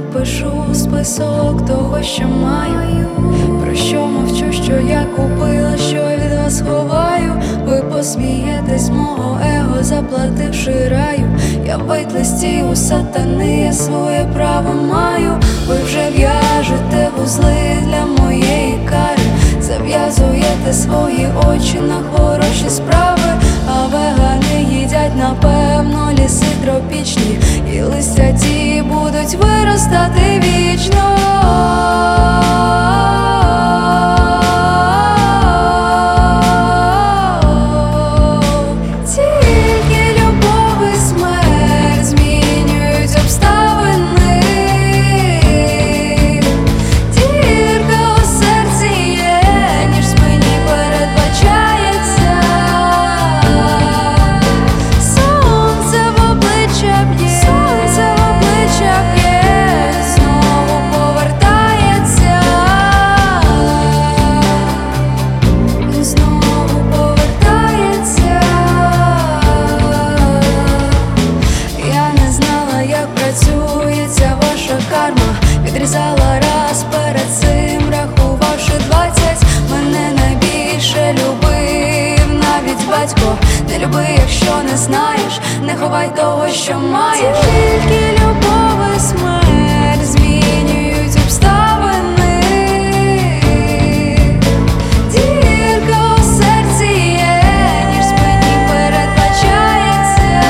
пишу список того, що маю, про що мовчу, що я купила, що від вас ховаю. Ви посмієтесь мого его, заплативши раю. Я в вайт-листі у сатани, я своє право маю. Ви вже в'яжете вузли для моєї кари, зав'язуєте свої очі на хороші справи. А вегани їдять, напевно, ліси тропічні, і листя ті будуть виростати вічно. Тільки любов і смерть змінюють обставини. Дірка у серці є, ніж в спині передбачається. Сонце в обличчя б'є, сонце в обличчя б'є, знову повертається, і знову повертається. Я не знала, як працює ця ваша карма. Відрізала раз перед цим, рахувавши 20. Мене найбільше любив навіть батько. Не люби, якщо не знаєш, не ховай того, що маєш. Тільки любов і смерть змінюють обставини. Дірка у серці є, ніж в спині передбачається.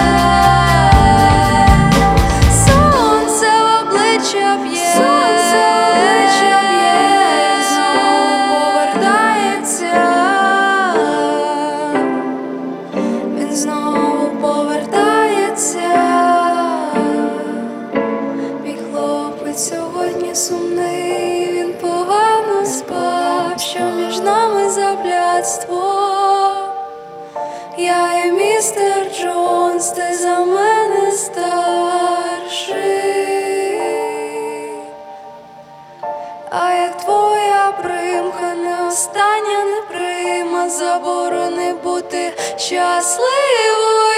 Сонце в обличчя б'є, сонце в обличчя б'є, знову повертається. Він знову повертається. Мій хлопець сьогодні сумний, він погано спав. Що між нами за блядство? Я є містер Джонс, ти за мене старший. А я твоя примха, не остання, не прима. Заборони бути щасливою.